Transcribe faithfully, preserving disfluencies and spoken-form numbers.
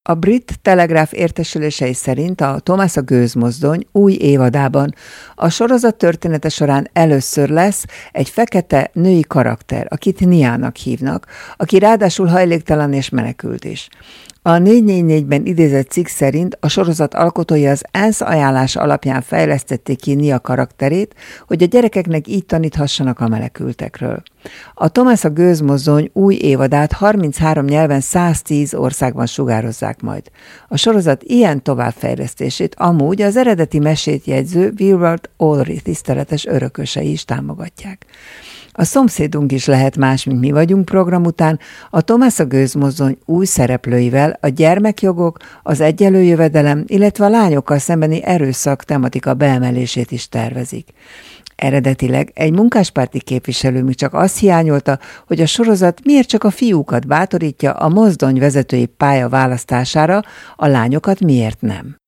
A Brit Telegraph értesülései szerint a Thomas a gőzmozdony új évadában a sorozat története során először lesz egy fekete női karakter, akit Niának hívnak, aki ráadásul hajléktalan és menekült is. A négy négy négyben idézett cikk szerint a sorozat alkotói az ENSZ ajánlás alapján fejlesztették ki Nia karakterét, hogy a gyerekeknek így taníthassanak a menekültekről. A Thomas a gőzmozdony új évadát harminchárom nyelven száztíz országban sugározzák majd. A sorozat ilyen továbbfejlesztését amúgy az eredeti mesét jegyző Wilbert Ulrich tiszteletes örökösei is támogatják. A szomszédunk is lehet más, mint mi vagyunk program után, a Thomas a gőzmozdony új szereplőivel a gyermekjogok, az egyenlő jövedelem, illetve a lányokkal szembeni erőszak tematika beemelését is tervezik. Eredetileg egy munkáspárti képviselő még csak azt hiányolta, hogy a sorozat miért csak a fiúkat bátorítja a mozdony vezetői pálya választására, a lányokat miért nem.